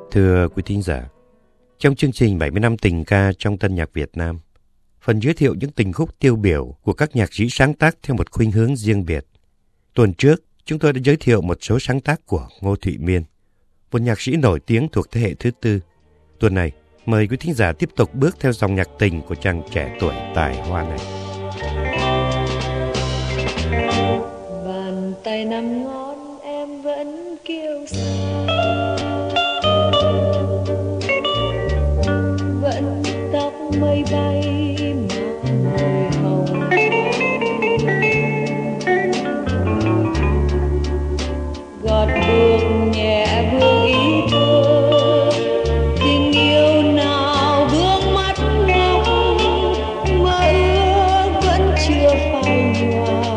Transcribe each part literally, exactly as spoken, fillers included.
Thưa quý thính giả, trong chương trình bảy mươi năm tình ca trong tân nhạc Việt Nam, phần giới thiệu những tình khúc tiêu biểu của các nhạc sĩ sáng tác theo một khuynh hướng riêng biệt. Tuần trước, chúng tôi đã giới thiệu một số sáng tác của Ngô Thụy Miên, một nhạc sĩ nổi tiếng thuộc thế hệ thứ tư. Tuần này, mời quý thính giả tiếp tục bước theo dòng nhạc tình của chàng trẻ tuổi tài hoa này. Bàn tay năm ngón em vẫn kiêu sa, vẫn tóc mây bay mà môi hồng, gọt bước nhẹ vương ý thơ, tình yêu nào bước mắt ngọc, mơ ước vẫn chưa phai nhòa.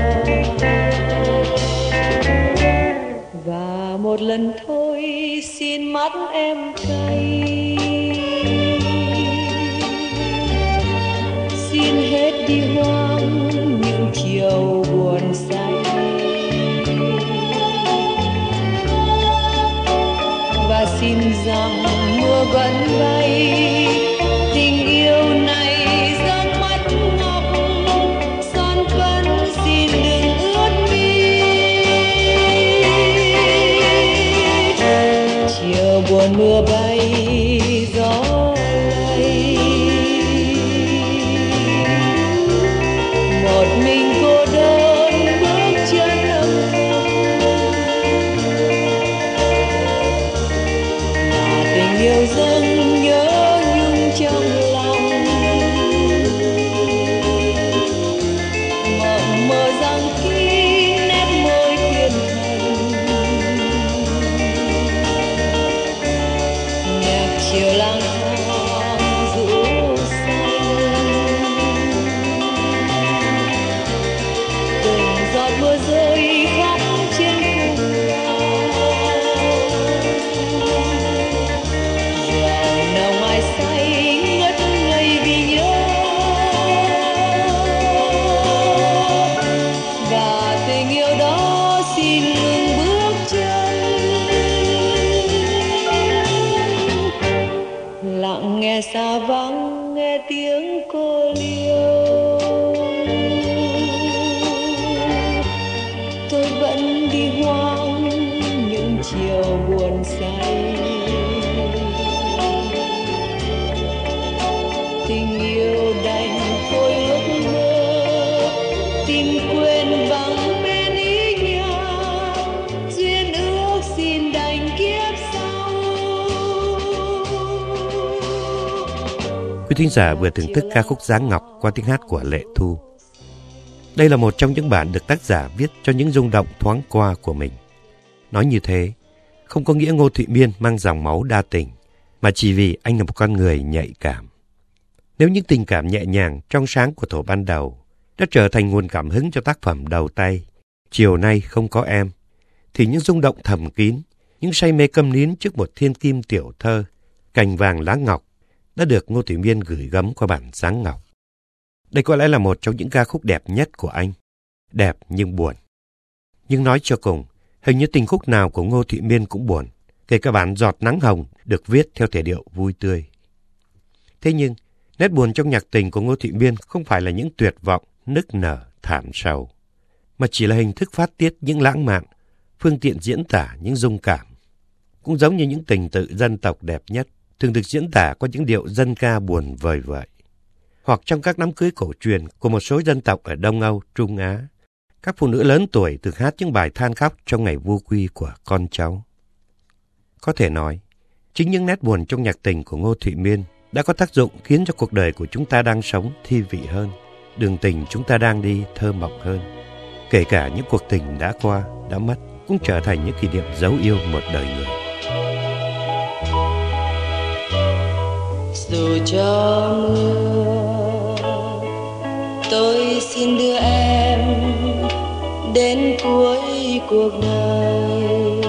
Và một lần thôi xin mắt em cay, xin hết đi hoang những chiều buồn say, và xin rằng mưa vẫn bay, tình yêu này giấc mắt ngọc, son phấn xin đừng ướt mi. Chiều buồn mưa bay gió lay, một mình cô đơn bước chân âm thầm, và tình yêu dâng nhớ nhung trong lòng, mộng mơ rằng kín nét môi thiên thần, nhạc chiều lang thang rũ xanh, từng giọt mưa rơi khóc trên khung cao, giọt nào mai say ngất ngây vì nhớ, và tình yêu đó xin ngừng bước chân, lặng nghe xa vắng nghe tiếng cô liêu, tôi vẫn đi hoang những chiều buồn say, tình yêu đành thôi ước mơ, tìm quên bằng bên ý nhạc, duyên ước xin đành kiếp sau. Quý thính giả vừa thưởng thức ca khúc Dáng Ngọc qua tiếng hát của Lệ Thu. Đây là một trong những bản được tác giả viết cho những rung động thoáng qua của mình. Nói như thế, không có nghĩa Ngô Thụy Miên mang dòng máu đa tình, mà chỉ vì anh là một con người nhạy cảm. Nếu những tình cảm nhẹ nhàng, trong sáng của thuở ban đầu đã trở thành nguồn cảm hứng cho tác phẩm đầu tay Chiều Nay Không Có Em, thì những rung động thầm kín, những say mê câm nín trước một thiên kim tiểu thơ, Cành Vàng Lá Ngọc, đã được Ngô Thụy Miên gửi gắm qua bản Dáng Ngọc. Đây có lẽ là một trong những ca khúc đẹp nhất của anh, đẹp nhưng buồn. Nhưng nói cho cùng, hình như tình khúc nào của Ngô Thụy Miên cũng buồn, kể cả bản Giọt Nắng Hồng được viết theo thể điệu vui tươi. Thế nhưng, nét buồn trong nhạc tình của Ngô Thụy Miên không phải là những tuyệt vọng, nức nở, thảm sầu, mà chỉ là hình thức phát tiết những lãng mạn, phương tiện diễn tả những dung cảm. Cũng giống như những tình tự dân tộc đẹp nhất, thường được diễn tả qua những điệu dân ca buồn vời vợi. Hoặc trong các đám cưới cổ truyền của một số dân tộc ở Đông Âu, Trung Á, các phụ nữ lớn tuổi thường hát những bài than khóc trong ngày vô quy của con cháu. Có thể nói, chính những nét buồn trong nhạc tình của Ngô Thụy Miên đã có tác dụng khiến cho cuộc đời của chúng ta đang sống thi vị hơn, đường tình chúng ta đang đi thơ mộng hơn. Kể cả những cuộc tình đã qua, đã mất cũng trở thành những kỷ niệm dấu yêu một đời người. Dù cho mưa, tôi xin đưa em đến cuối cuộc đời.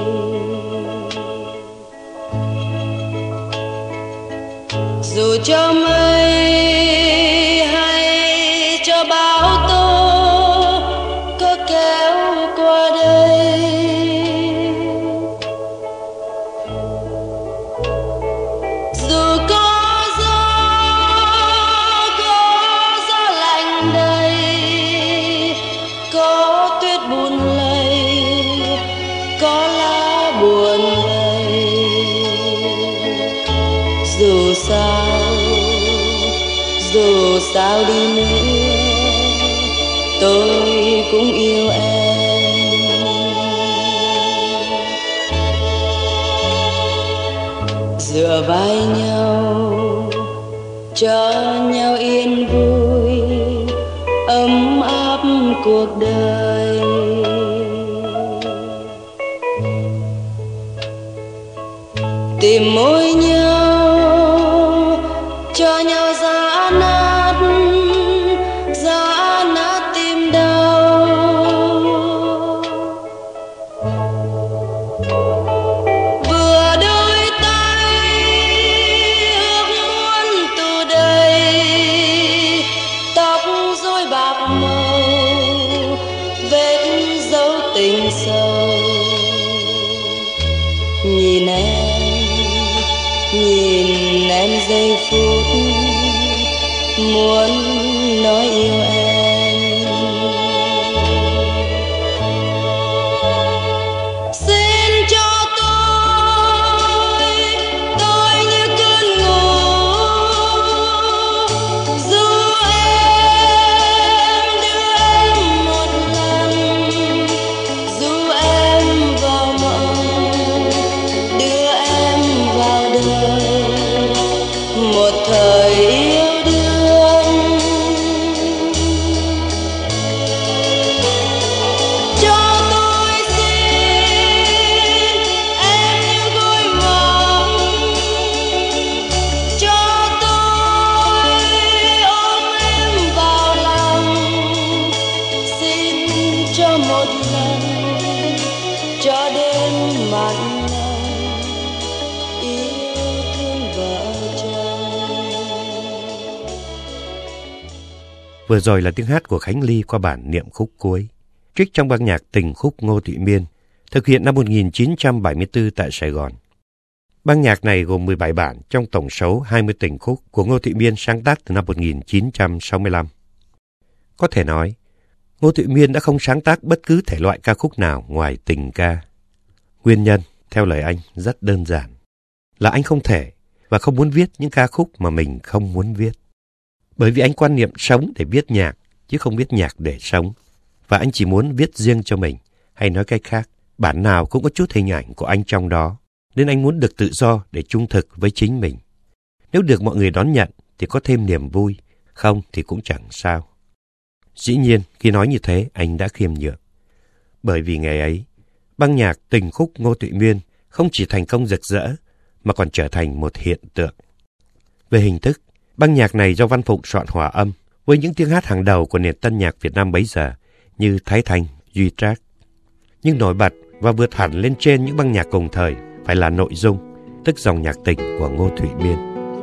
Dù cho mây hay cho bão tố có kéo qua đây, dù sao, dù sao đi nữa tôi cũng yêu em. Dựa vai nhau cho nhau yên vui, ấm áp cuộc đời. Tìm môi nhau cho nhau giá nát, giá nát tim đau. Vừa đôi tay ước muốn từ đây, tóc rối bạc màu vết dấu tình sâu. Nhìn em, nhìn em giây phút muốn nói yêu em. Xin cho tôi, tôi như cơn ngủ, dù em đưa em một lần, dù em vào mộng, đưa em vào đời một thời yêu đương. Cho tôi xin em như gối mộng, cho tôi ôm em vào lòng. Xin cho một lần, cho đêm mặn nồng yêu thương vợ chồng. Vừa rồi là tiếng hát của Khánh Ly qua bản niệm khúc cuối, trích trong ban nhạc Tình khúc Ngô Thụy Miên, thực hiện năm một nghìn chín trăm bảy mươi tư tại Sài Gòn. Ban nhạc này gồm mười bảy bản trong tổng số hai mươi tình khúc của Ngô Thụy Miên sáng tác từ năm một nghìn chín trăm sáu mươi lăm. Có thể nói, Ngô Thụy Miên đã không sáng tác bất cứ thể loại ca khúc nào ngoài tình ca. Nguyên nhân, theo lời anh, rất đơn giản, là anh không thể và không muốn viết những ca khúc mà mình không muốn viết. Bởi vì anh quan niệm sống để viết nhạc, chứ không viết nhạc để sống. Và anh chỉ muốn viết riêng cho mình, hay nói cách khác, bản nào cũng có chút hình ảnh của anh trong đó, nên anh muốn được tự do để trung thực với chính mình. Nếu được mọi người đón nhận thì có thêm niềm vui, không thì cũng chẳng sao. Dĩ nhiên, khi nói như thế, anh đã khiêm nhường. Bởi vì ngày ấy, ban nhạc Tình khúc Ngô Thụy Miên không chỉ thành công rực rỡ, mà còn trở thành một hiện tượng. Về hình thức, ban nhạc này do Văn Phụng soạn hòa âm với những tiếng hát hàng đầu của nền tân nhạc Việt Nam bấy giờ như Thái Thành, Duy Trác. Nhưng nổi bật và vượt hẳn lên trên những ban nhạc cùng thời phải là nội dung, tức dòng nhạc tình của Ngô Thụy Miên.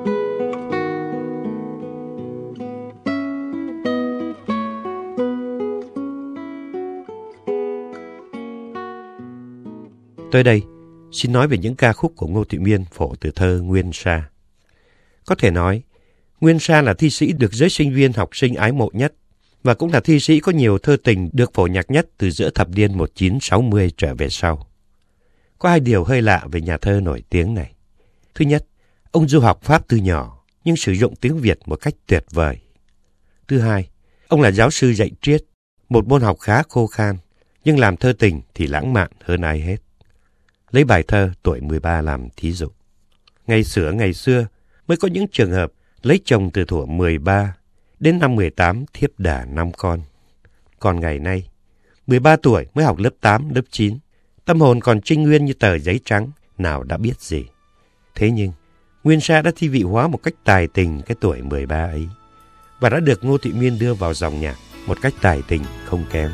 Tới đây, xin nói về những ca khúc của Ngô Thụy Miên phổ từ thơ Nguyên Sa. Có thể nói, Nguyên Sa là thi sĩ được giới sinh viên học sinh ái mộ nhất, và cũng là thi sĩ có nhiều thơ tình được phổ nhạc nhất từ giữa thập niên một nghìn chín trăm sáu mươi trở về sau. Có hai điều hơi lạ về nhà thơ nổi tiếng này. Thứ nhất, ông du học Pháp từ nhỏ, nhưng sử dụng tiếng Việt một cách tuyệt vời. Thứ hai, ông là giáo sư dạy triết, một môn học khá khô khan, nhưng làm thơ tình thì lãng mạn hơn ai hết. Lấy bài thơ Tuổi mười ba làm thí dụ. Ngày xưa ngày xưa mới có những trường hợp lấy chồng từ thuở mười ba đến năm mười tám thiếp đả năm con. Còn ngày nay, mười ba tuổi mới học lớp tám, lớp chín, tâm hồn còn trinh nguyên như tờ giấy trắng, nào đã biết gì. Thế nhưng, Nguyên Sa đã thi vị hóa một cách tài tình cái tuổi mười ba ấy, và đã được Ngô Thụy Miên đưa vào dòng nhạc một cách tài tình không kém.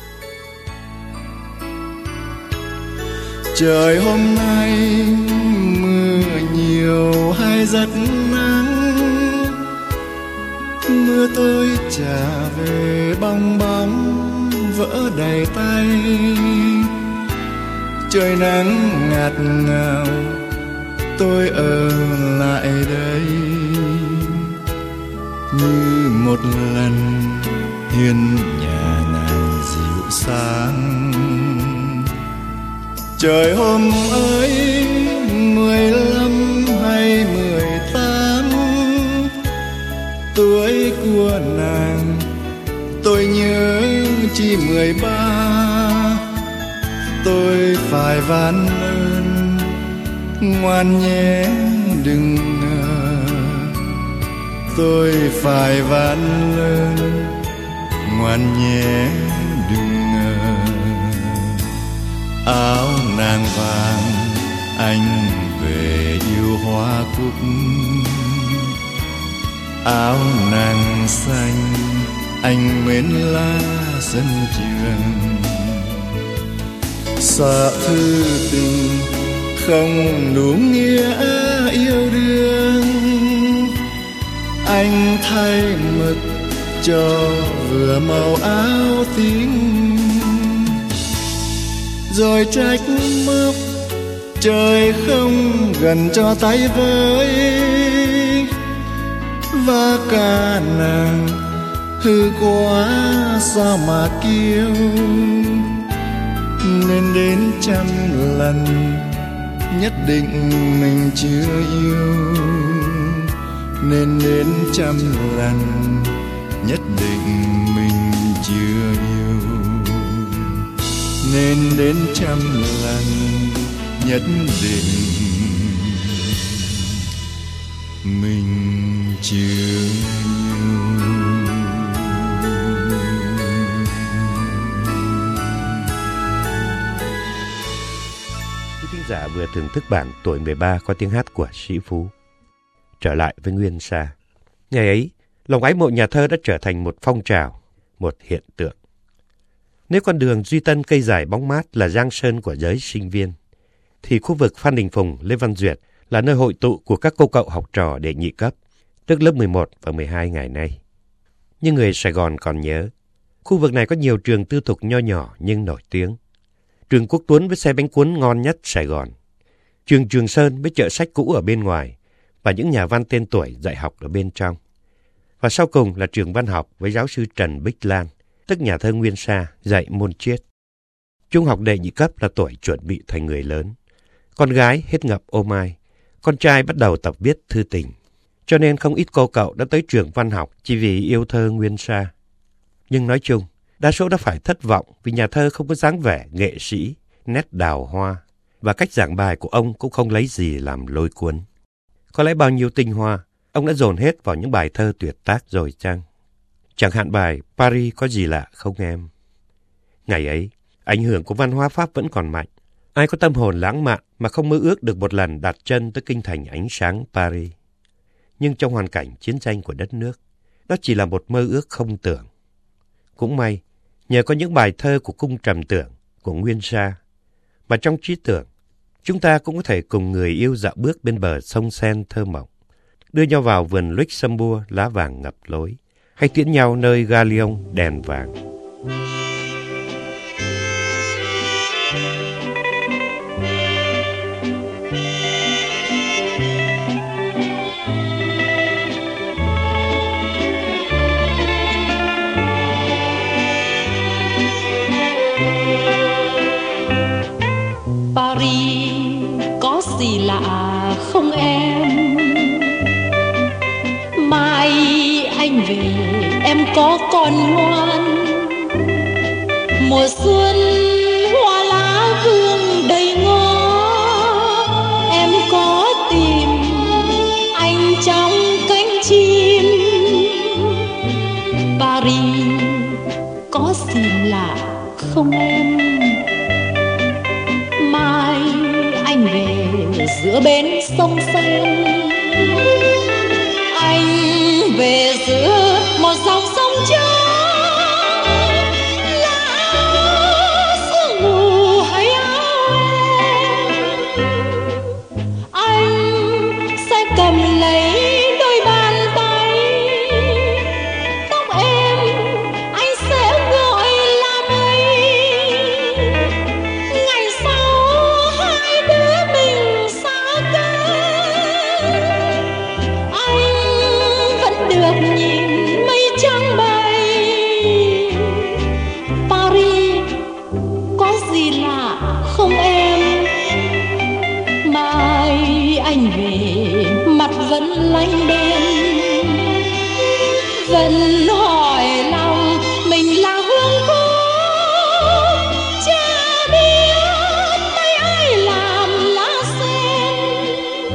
Trời hôm nay mưa nhiều hay rất nắng, mưa tôi trả về bong bóng vỡ đầy tay. Trời nắng ngạt ngào, tôi ở lại đây như một lần hiên nhà nàng dịu sáng. Trời hôm ấy mười lăm hay mười tám, nàng, tôi nhớ chỉ mười ba. Tôi phải van ơn, ngoan nhé đừng ngờ. Tôi phải van ơn, ngoan nhé đừng ngờ. Áo nàng vàng anh về yêu hoa cúc, áo nàng xanh anh mến lá sân trường. Sợ thư tình không đủ nghĩa yêu đương, anh thay mực cho vừa màu áo tím. Rồi trách móc trời không gần cho tay với, và cả nàng hư quá sao mà kêu. Nên đến trăm lần nhất định mình chưa yêu, nên đến trăm lần nhất định mình chưa yêu, nên đến trăm lần nhất định mình chưa yêu. Quý thính giả vừa thưởng thức bản Tuổi mười ba qua tiếng hát của Sĩ Phú. Trở lại với Nguyên Sa. Ngày ấy, lòng ái mộ nhà thơ đã trở thành một phong trào, một hiện tượng. Nếu con đường Duy Tân cây dài bóng mát là giang sơn của giới sinh viên, thì khu vực Phan Đình Phùng, Lê Văn Duyệt là nơi hội tụ của các cô cậu học trò đệ nhị cấp, tức lớp mười một và mười hai ngày nay. Nhưng người Sài Gòn còn nhớ, khu vực này có nhiều trường tư thục nho nhỏ nhưng nổi tiếng. Trường Quốc Tuấn với xe bánh cuốn ngon nhất Sài Gòn, trường Trường Sơn với chợ sách cũ ở bên ngoài và những nhà văn tên tuổi dạy học ở bên trong. Và sau cùng là trường Văn học với giáo sư Trần Bích Lan, tức nhà thơ Nguyên Sa, dạy môn triết. Trung học đệ nhị cấp là tuổi chuẩn bị thành người lớn. Con gái hết ngập ô mai, con trai bắt đầu tập viết thư tình. Cho nên không ít cô cậu đã tới trường văn học chỉ vì yêu thơ Nguyên Sa. Nhưng nói chung, đa số đã phải thất vọng vì nhà thơ không có dáng vẻ nghệ sĩ, nét đào hoa, và cách giảng bài của ông cũng không lấy gì làm lôi cuốn. Có lẽ bao nhiêu tinh hoa, ông đã dồn hết vào những bài thơ tuyệt tác rồi chăng? Chẳng hạn bài Paris có gì lạ không em? Ngày ấy, ảnh hưởng của văn hóa Pháp vẫn còn mạnh. Ai có tâm hồn lãng mạn mà không mơ ước được một lần đặt chân tới kinh thành ánh sáng Paris. Nhưng trong hoàn cảnh chiến tranh của đất nước, đó chỉ là một mơ ước không tưởng. Cũng may, nhờ có những bài thơ của cung trầm tưởng, của Nguyên Sa, mà trong trí tưởng, chúng ta cũng có thể cùng người yêu dạo bước bên bờ sông Sen thơ mộng, đưa nhau vào vườn Luxembourg lá vàng ngập lối, hay tiễn nhau nơi Galion đèn vàng. Paris có gì lạ không em? Mai anh về em có còn ngoan? Mùa xuân hoa lá hương đầy ngó, em có tìm anh trong cánh chim? Paris có gì lạ không em? Mai anh về giữa bến sông Sen, anh về giữa một dòng sông trắng, lá sương mù hay áo em. Anh sẽ cầm lấy đôi bàn tay, tóc em anh sẽ gọi là mây. Ngày sau hai đứa mình xa cách, anh vẫn được nhìn mây trắng bay. Paris có gì lạ không em? Mai anh về mặt vẫn lạnh đêm, vẫn hỏi lòng mình là hương khúc, cha biết mấy ai làm lá sen.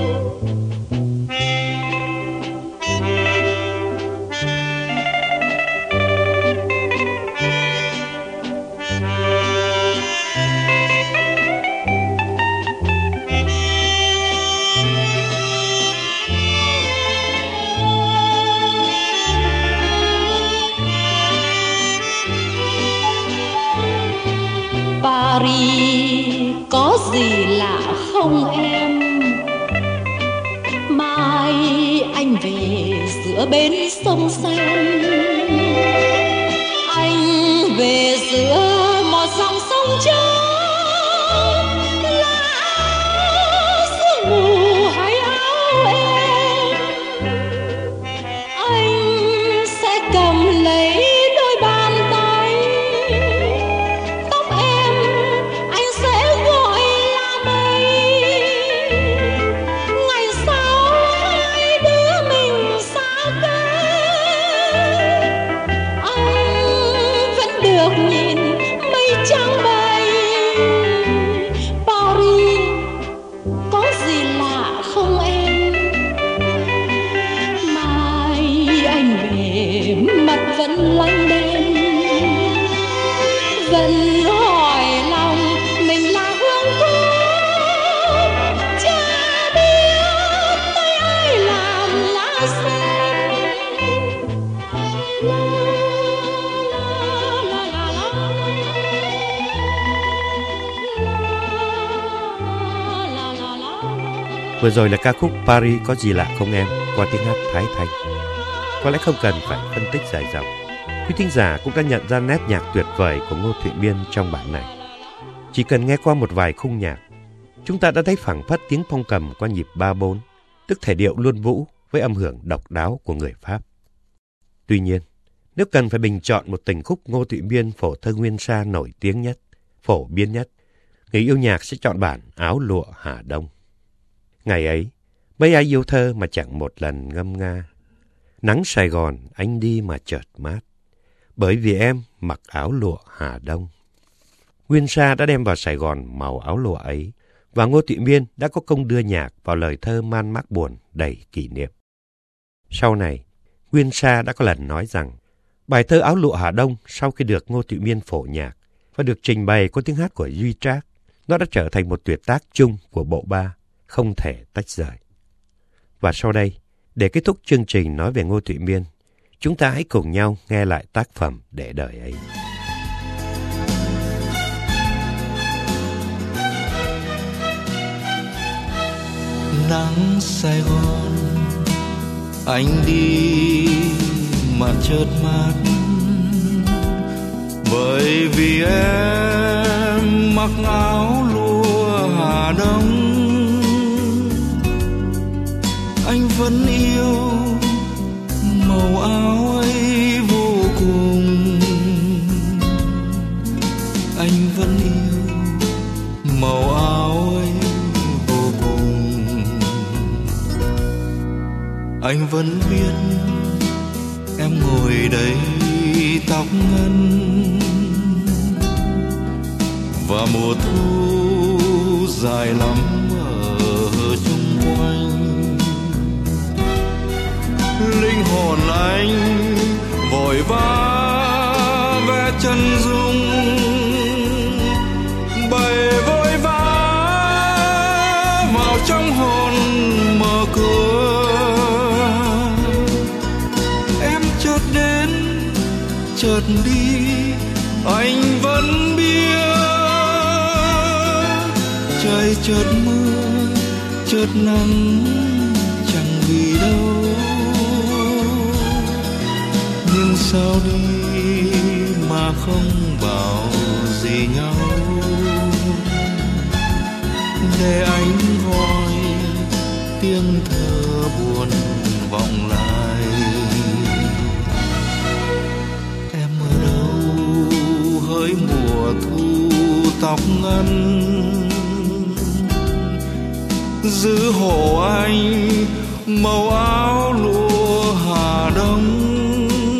Paris có gì lạ không em? Mai anh về giữa bến sông Sen, anh về giữa một dòng sông trắng, là áo sương mù hay áo em. Anh sẽ cầm lấy đôi bàn tay, tóc em anh sẽ gọi là mây. Ngày sau hai đứa mình xa cách, anh vẫn được nhìn mây trắng bay. Paris có gì lạ không em? Mai anh về mặt vẫn lạnh đêm, vẫn hỏi lòng mình là hương khúc, cha biết tới ai làm lá sen. La, la, la, la, la, la, la, la, la. Vừa rồi là ca khúc Paris có gì lạ không em qua tiếng hát Thái Thanh. Có lẽ không cần phải phân tích dài dòng, quý thính giả cũng đã nhận ra nét nhạc tuyệt vời của Ngô Thụy Miên trong bản này. Chỉ cần nghe qua một vài khung nhạc, chúng ta đã thấy phảng phất tiếng phong cầm qua nhịp ba bốn, tức thể điệu luân vũ với âm hưởng độc đáo của người Pháp. Tuy nhiên, nếu cần phải bình chọn một tình khúc Ngô Thụy Miên phổ thơ nguyên sa nổi tiếng nhất, phổ biến nhất, người yêu nhạc sẽ chọn bản Áo Lụa Hà Đông. Ngày ấy, mấy ai yêu thơ mà chẳng một lần ngâm nga. Nắng Sài Gòn anh đi mà chợt mát, bởi vì em mặc áo lụa Hà Đông. Nguyên sa đã đem vào Sài Gòn màu áo lụa ấy, và Ngô Thụy Miên đã có công đưa nhạc vào lời thơ man mác buồn đầy kỷ niệm. Sau này, Nguyên sa đã có lần nói rằng bài thơ Áo Lụa Hà Đông sau khi được Ngô Thụy Miên phổ nhạc và được trình bày qua tiếng hát của Duy Trác, nó đã trở thành một tuyệt tác chung của bộ ba, không thể tách rời. Và sau đây, để kết thúc chương trình nói về Ngô Thụy Miên, chúng ta hãy cùng nhau nghe lại tác phẩm Để Đời Ấy. Nắng Sài Gòn anh đi mà chợt mát, bởi vì em mặc áo lụa Hà Đông. Anh vẫn yêu màu áo ấy vô cùng, anh vẫn yêu màu áo ấy vô cùng. Anh vẫn biết em ngồi đây tóc ngân, và mùa thu dài lắm ở chung quanh. Linh hồn anh vội vã vẽ chân dung, bày vội vã vào trong hồn mở cửa. Em chợt đến chợt đi anh vẫn biết, trời chợt mưa chợt nắng chẳng vì đâu. Nhưng sao đi mà không bảo gì nhau, để anh gọi tiếng thơ buồn vọng lại. Em ở đâu hỡi mùa thu tóc ngân, giữ hộ anh màu áo lụa Hà Đông.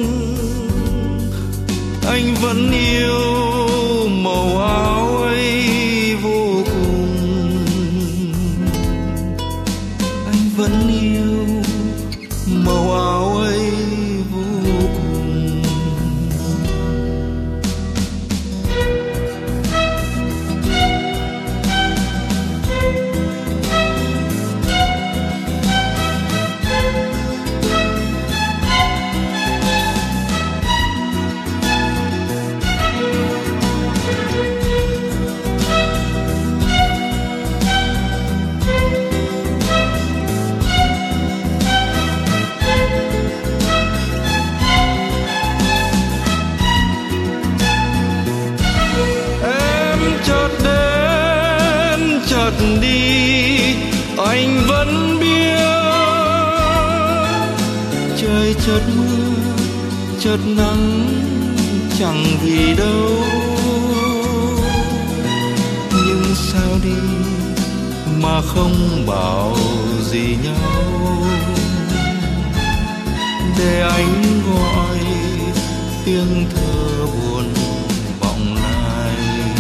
Rồi chợt mưa chợt nắng chẳng vì đâu, nhưng sao đi mà không bảo gì nhau, để anh gọi tiếng thơ buồn vọng lại.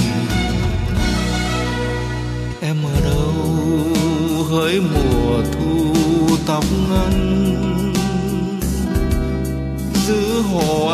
Em ở đâu hỡi mùa thu tóc ngắn, giữ hồ